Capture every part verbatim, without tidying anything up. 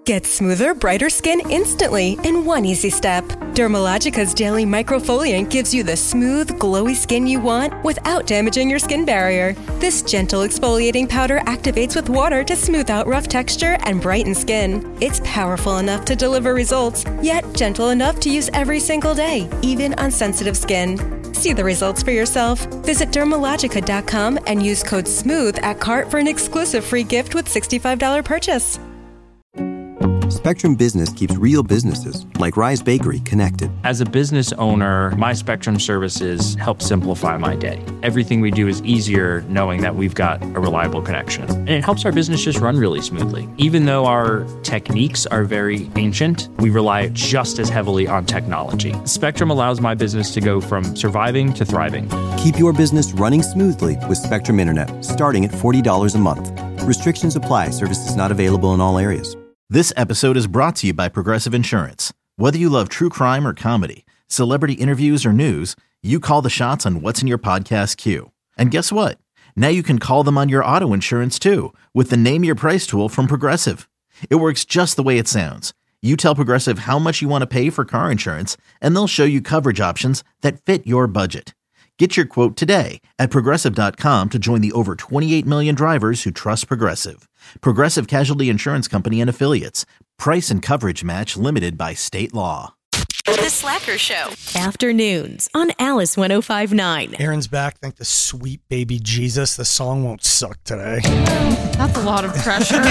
Get smoother, brighter skin instantly in one easy step. Dermalogica's daily microfoliant gives you the smooth, glowy skin you want without damaging your skin barrier. This gentle exfoliating powder activates with water to smooth out rough texture and brighten skin. It's powerful enough to deliver results, yet gentle enough to use every single day, even on sensitive skin. See the results for yourself. Visit Dermalogica dot com and use code SMOOTH at cart for an exclusive free gift with sixty-five dollars purchase. Spectrum Business keeps real businesses, like Rise Bakery, connected. As a business owner, my Spectrum services help simplify my day. Everything we do is easier knowing that we've got a reliable connection. And it helps our business just run really smoothly. Even though our techniques are very ancient, we rely just as heavily on technology. Spectrum allows my business to go from surviving to thriving. Keep your business running smoothly with Spectrum Internet, starting at forty dollars a month. Restrictions apply. Services not available in all areas. This episode is brought to you by Progressive Insurance. Whether you love true crime or comedy, celebrity interviews or news, you call the shots on what's in your podcast queue. And guess what? Now you can call them on your auto insurance too with the Name Your Price tool from Progressive. It works just the way it sounds. You tell Progressive how much you want to pay for car insurance, and they'll show you coverage options that fit your budget. Get your quote today at Progressive dot com to join the over twenty-eight million drivers who trust Progressive. Progressive Casualty Insurance Company and Affiliates. Price and coverage match limited by state law. The Slacker Show. Afternoons on Alice one oh five point nine. Aaron's back. Thank the sweet baby Jesus. The song won't suck today. That's a lot of pressure.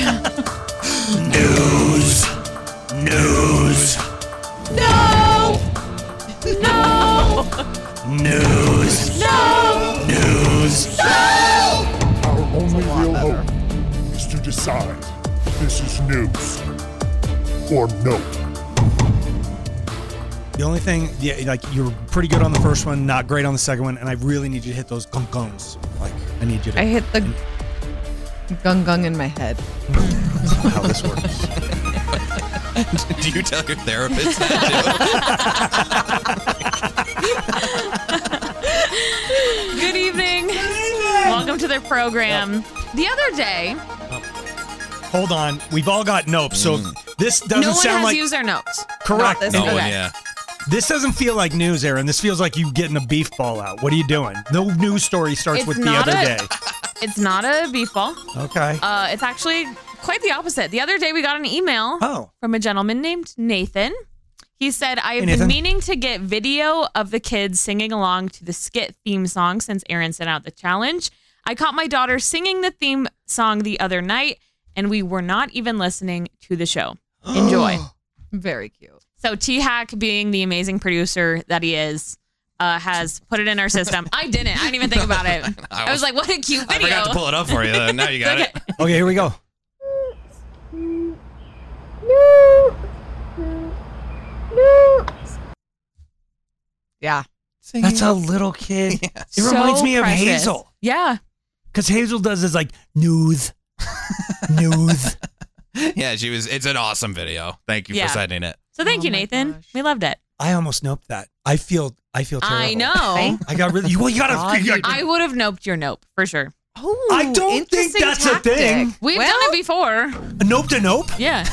News. News. No! No! News. No! News. No! Our only real hope is to decide if this is news or no. The only thing, yeah, like you were pretty good on the first one, not great on the second one, and I really need you to hit those gung gungs. Like, I need you to. I hit the gung gung in my head. That's not how this works. Do you tell your therapist that too? Good evening. Welcome to their program. Yep. The other day. Hold on. We've all got notes, so mm. this doesn't no one sound has like. used their notes. Correct. This no okay. one, yeah. This doesn't feel like news, Aaron. This feels like you getting a beef ball out. What are you doing? No news story starts it's with the other a, day. It's not a beef ball. Okay. Uh, it's actually quite the opposite. The other day we got an email oh. from a gentleman named Nathan. He said, I have hey, been meaning to get video of the kids singing along to the skit theme song since Aaron sent out the challenge. I caught my daughter singing the theme song the other night, and we were not even listening to the show. Enjoy. Very cute. So T-Hack, being the amazing producer that he is, uh, has put it in our system. I didn't. I didn't even think about it. I was, I was like, what a cute video. I forgot to pull it up for you. Then. Now you got okay. it. Okay, here we go. Yeah. That's a little kid. Yeah. It so reminds me of precious. Hazel. Yeah. Because Hazel does this like, news. News. Yeah, she was. It's an awesome video. Thank you yeah. for sending it. So thank oh you, Nathan. Gosh. We loved it. I almost noped that. I feel I feel terrible. I know. I got really. Well, you gotta. God, you gotta I would have noped your nope for sure. Oh, I don't think that's tactic. a thing. We've well, done it before. A nope to nope? Yeah.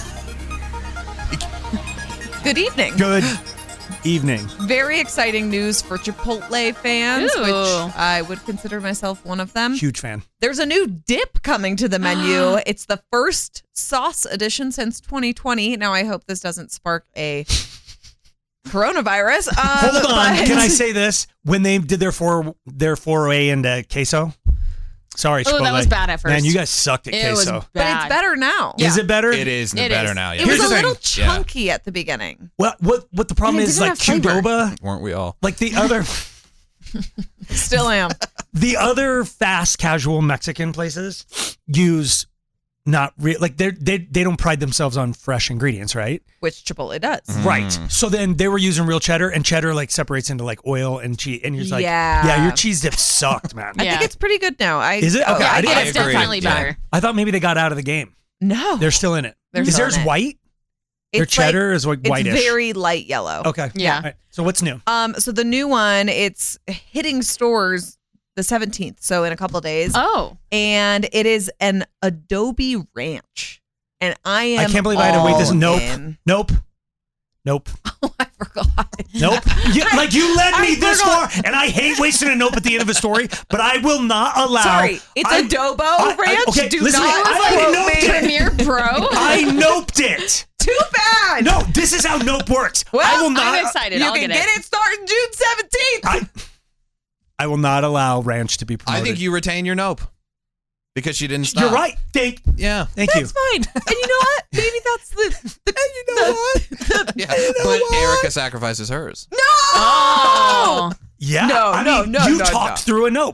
Good evening. Good evening. Very exciting news for Chipotle fans, Ooh. which I would consider myself one of them. Huge fan. There's a new dip coming to the menu. It's the first sauce edition since twenty twenty. Now, I hope this doesn't spark a coronavirus. Um, Hold on. but- Can I say this? When they did their four their foray into queso. Sorry, Chipotle. Oh, that was bad at first. Man, you guys sucked at it queso. was But bad. it's better now. Is it better? It is It better is. now. Yeah. It was Here's a the little thing. chunky at the beginning. What what what the problem And it is, didn't like have flavor. Qdoba, Weren't we all? like the other Still am. the other fast casual Mexican places use not real like they they they don't pride themselves on fresh ingredients, right? Which Chipotle does. Mm. Right. So then they were using real cheddar, and cheddar like separates into like oil and cheese, and you're just like, Yeah. yeah, your cheese dip sucked, man. I Yeah. think it's pretty good now. I, Is it? oh, Okay, yeah, I I didn't- get It's it. agree. definitely Yeah. better. I thought maybe they got out of the game. No. They're still in it. They're Is still theirs in it. white? Their It's like- cheddar is like It's whitish. very light yellow. Okay. Yeah. All right. So what's new? Um. So the new one, it's hitting stores the seventeenth. So in a couple of days. Oh. And it is an Adobe Ranch. and I am. I can't believe I had to wait this. all Nope. in. Nope. Nope. Oh, I forgot. Nope. You, like you led me I this forgot. far, and I hate wasting a nope at the end of a story, but I will not allow. Sorry, it's I, adobo I- I- ranch. okay, Do listen, not I quote noped me. it. Premier Pro. I noped it. Too bad. No, this is how nope works. Well, I will not. I'm excited. You I'll can get get it. it starting June seventeenth. I, I will not allow ranch to be I promoted. think you retain your nope because she didn't stop. You're right. Thank. Yeah. Thank That's you. fine. And you know what? Maybe that's the. the you know what? The, Yeah. But Erica sacrifices hers. no. Oh. Yeah. No, I no, mean, no, You no, talked no. through a nope.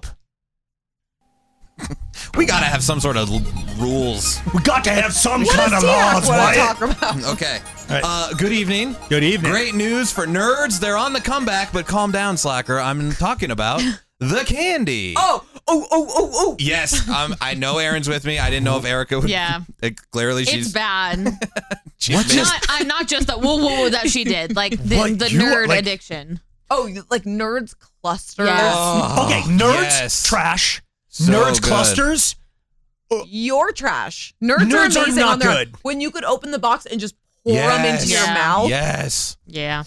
We gotta have some sort of l- rules. We got to have some What kind does of T F laws, wanna Wyatt. talk about? Okay. All right. Uh, good evening. Good evening. Great news for nerds. They're on the comeback, but calm down, Slacker. I'm talking about the candy. Oh, oh, oh, oh, oh. Yes, um, I know Aaron's with me. I didn't know if Erica would. Yeah. Uh, clearly, It's she's. bad. she's What missed- not, I'm not just the woo woo that she did, like the, What, the you are, nerd like- addiction. Oh, like nerds cluster. Yes. Oh, Okay, nerds, yes. trash. So nerds, good. clusters. You're trash. Nerds, Nerds are are amazing not on there. good. When you could open the box and just pour Yes. them into your Yeah. mouth. Yes. Yeah.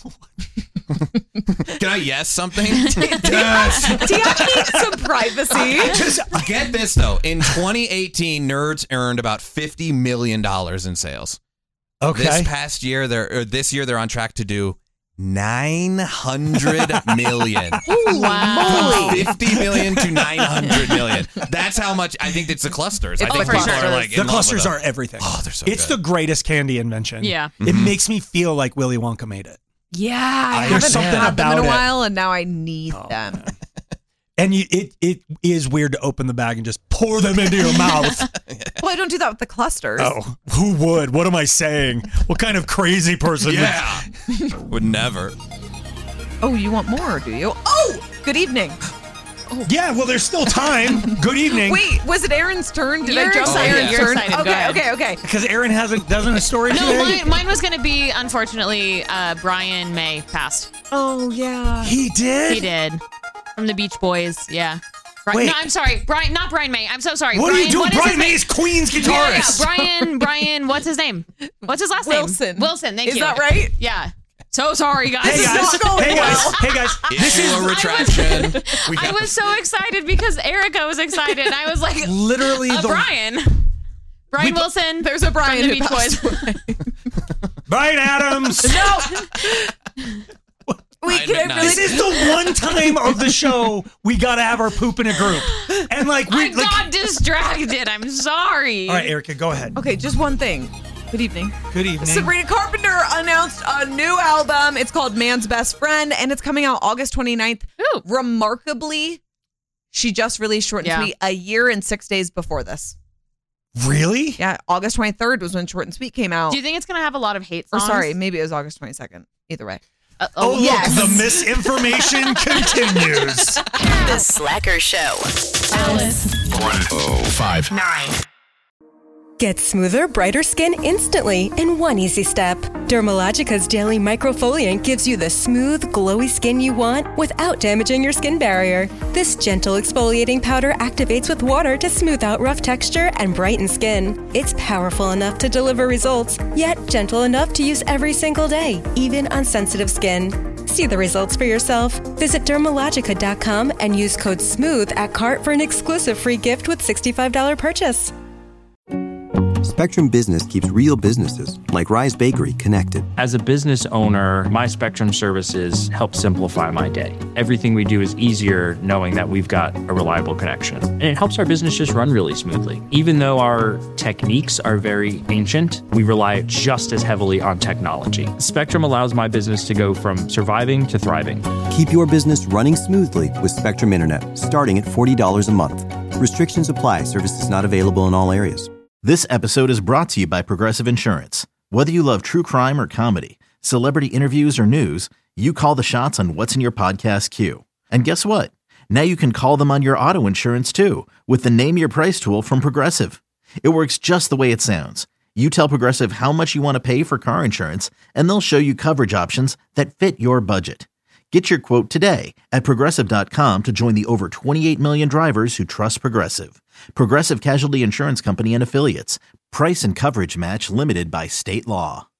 Can I yes something? Yes. Do you need some privacy? Just, Get this though. In twenty eighteen, nerds earned about fifty million dollars in sales. okay. This past year, they're or this year they're on track to do nine hundred million. Wow. fifty million to nine hundred million. That's how much I think it's the clusters. I It's think the people clusters. are like the in love clusters with are them. everything. Oh, they're so It's good. the greatest candy invention. Yeah. It makes me feel like Willy Wonka made it. Yeah, I There's haven't something had them in about a it. while, and now I need them. And you, it it is weird to open the bag and just pour them into your mouth. Well, I don't do that with the clusters. Oh, who would? What am I saying? What kind of crazy person? Yeah. Would never. Oh, you want more, do you? Oh, good evening. Would? Yeah. Well, there's still time. Good evening. Wait, was it Aaron's turn? Did I You're jump to excited. Aaron's You're turn? excited. Go Okay, ahead. okay, okay. Because Aaron hasn't doesn't a story No, today. mine, mine was going to be, unfortunately, uh, Brian May passed. Oh, yeah. He did. He did. From the Beach Boys, yeah. Bri- Wait. No, I'm sorry. Brian, not Brian May. I'm so sorry. What Brian, are you doing? what is his Brian May name? is Queen's Yeah, guitarist. yeah, Brian, Brian, what's his name? What's his last Wilson. name? Wilson, thank Is you. that right? Yeah. So sorry, guys. Hey This is guys. not going Hey guys. well. Hey guys. This Issue is a retraction. we I got was so excited because Erica was excited. And I was like, literally uh, the Brian. Brian We- Wilson. There's a Brian from the who Beach passed Boys. away. Brian Adams. No. We Brian can McKnight. really. This is the one time of the show we gotta have our poop in a group, and like we I like. got distracted. I'm sorry. All right, Erica, go ahead. Okay, just one thing. Good evening. Good evening. Sabrina Carpenter announced a new album. It's called Man's Best Friend, and it's coming out August twenty-ninth. Ooh. Remarkably, she just released Short and Yeah. Sweet a year and six days before this. Really? Yeah, August twenty-third was when Short and Sweet came out. Do you think it's going to have a lot of hate or songs? sorry, maybe it was August twenty-second. Either way. Uh, Oh, look, yes. the misinformation continues. The Slacker Show. Alice. Oh, five. Nine. Get smoother, brighter skin instantly in one easy step. Dermalogica's daily microfoliant gives you the smooth, glowy skin you want without damaging your skin barrier. This gentle exfoliating powder activates with water to smooth out rough texture and brighten skin. It's powerful enough to deliver results, yet gentle enough to use every single day, even on sensitive skin. See the results for yourself. Visit dermalogica dot com and use code SMOOTH at cart for an exclusive free gift with sixty-five dollars purchase. Spectrum Business keeps real businesses, like Rise Bakery, connected. As a business owner, my Spectrum services help simplify my day. Everything we do is easier knowing that we've got a reliable connection. And it helps our business just run really smoothly. Even though our techniques are very ancient, we rely just as heavily on technology. Spectrum allows my business to go from surviving to thriving. Keep your business running smoothly with Spectrum Internet, starting at forty dollars a month. Restrictions apply. Services not available in all areas. This episode is brought to you by Progressive Insurance. Whether you love true crime or comedy, celebrity interviews or news, you call the shots on what's in your podcast queue. And guess what? Now you can call them on your auto insurance too with the Name Your Price tool from Progressive. It works just the way it sounds. You tell Progressive how much you want to pay for car insurance, and they'll show you coverage options that fit your budget. Get your quote today at Progressive dot com to join the over twenty-eight million drivers who trust Progressive. Progressive Casualty Insurance Company and Affiliates. Price and coverage match limited by state law.